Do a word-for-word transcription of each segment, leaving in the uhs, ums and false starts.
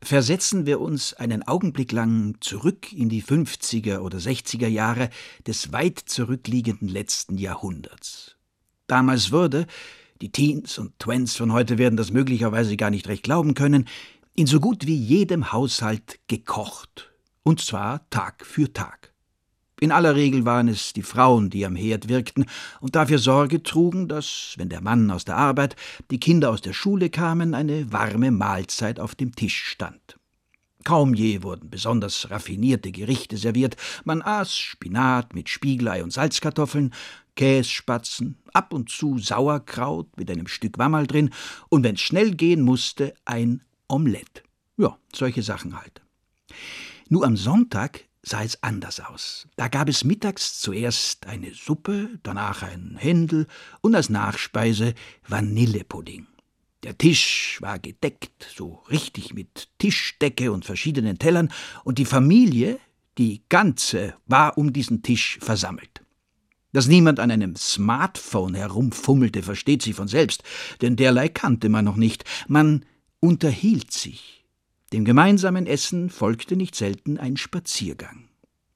Versetzen wir uns einen Augenblick lang zurück in die fünfziger oder sechziger Jahre des weit zurückliegenden letzten Jahrhunderts. Damals wurde, die Teens und Twents von heute werden das möglicherweise gar nicht recht glauben können, in so gut wie jedem Haushalt gekocht, und zwar Tag für Tag. In aller Regel waren es die Frauen, die am Herd wirkten und dafür Sorge trugen, dass, wenn der Mann aus der Arbeit, die Kinder aus der Schule kamen, eine warme Mahlzeit auf dem Tisch stand. Kaum je wurden besonders raffinierte Gerichte serviert. Man aß Spinat mit Spiegelei und Salzkartoffeln, Kässpatzen, ab und zu Sauerkraut mit einem Stück Wammerl drin und, wenn's schnell gehen musste, ein Omelett. Ja, solche Sachen halt. Nur am Sonntag sah es anders aus. Da gab es mittags zuerst eine Suppe, danach ein Händel und als Nachspeise Vanillepudding. Der Tisch war gedeckt, so richtig mit Tischdecke und verschiedenen Tellern, und die Familie, die ganze, war um diesen Tisch versammelt. Dass niemand an einem Smartphone herumfummelte, versteht sich von selbst, denn derlei kannte man noch nicht. Man unterhielt sich. Dem gemeinsamen Essen folgte nicht selten ein Spaziergang.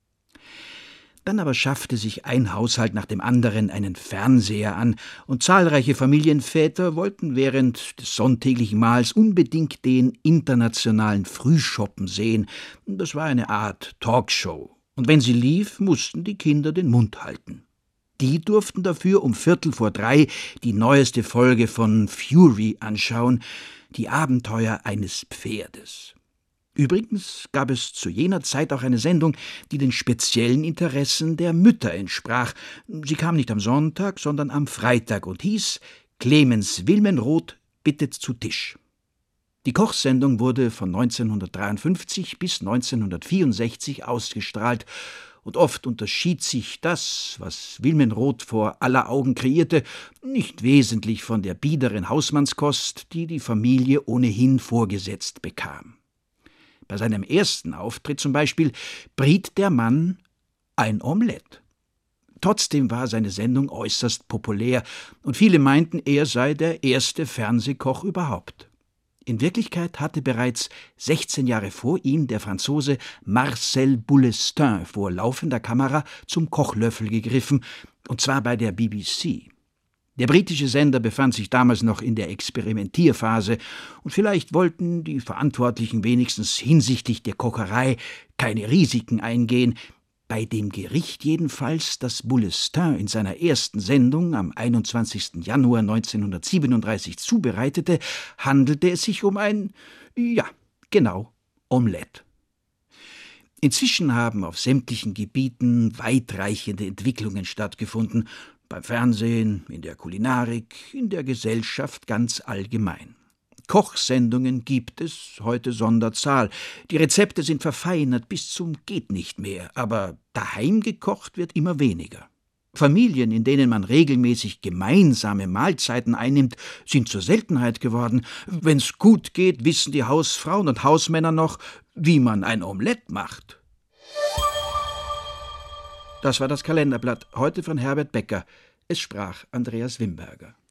Dann aber schaffte sich ein Haushalt nach dem anderen einen Fernseher an, und zahlreiche Familienväter wollten während des sonntäglichen Mahls unbedingt den internationalen Frühschoppen sehen. Das war eine Art Talkshow, und wenn sie lief, mussten die Kinder den Mund halten. Die durften dafür um Viertel vor drei die neueste Folge von Fury anschauen, die Abenteuer eines Pferdes. Übrigens gab es zu jener Zeit auch eine Sendung, die den speziellen Interessen der Mütter entsprach. Sie kam nicht am Sonntag, sondern am Freitag und hieß »Clemens Wilmenrod bittet zu Tisch«. Die Kochsendung wurde von neunzehnhundertdreiundfünfzig bis neunzehnhundertvierundsechzig ausgestrahlt, und oft unterschied sich das, was Wilmenrod vor aller Augen kreierte, nicht wesentlich von der biederen Hausmannskost, die die Familie ohnehin vorgesetzt bekam. Bei seinem ersten Auftritt zum Beispiel briet der Mann ein Omelett. Trotzdem war seine Sendung äußerst populär, und viele meinten, er sei der erste Fernsehkoch überhaupt. In Wirklichkeit hatte bereits sechzehn Jahre vor ihm der Franzose Marcel Boulestin vor laufender Kamera zum Kochlöffel gegriffen, und zwar bei der B B C. Der britische Sender befand sich damals noch in der Experimentierphase, und vielleicht wollten die Verantwortlichen wenigstens hinsichtlich der Kocherei keine Risiken eingehen. Bei dem Gericht jedenfalls, das Boulestin in seiner ersten Sendung am einundzwanzigsten Januar neunzehnhundertsiebenunddreißig zubereitete, handelte es sich um ein, ja, genau, Omelett. Inzwischen haben auf sämtlichen Gebieten weitreichende Entwicklungen stattgefunden, beim Fernsehen, in der Kulinarik, in der Gesellschaft ganz allgemein. Kochsendungen gibt es heute Sonderzahl. Die Rezepte sind verfeinert bis zum geht nicht mehr, aber daheim gekocht wird immer weniger. Familien, in denen man regelmäßig gemeinsame Mahlzeiten einnimmt, sind zur Seltenheit geworden. Wenn's gut geht, wissen die Hausfrauen und Hausmänner noch, wie man ein Omelett macht. Das war das Kalenderblatt, heute von Herbert Becker. Es sprach Andreas Wimberger.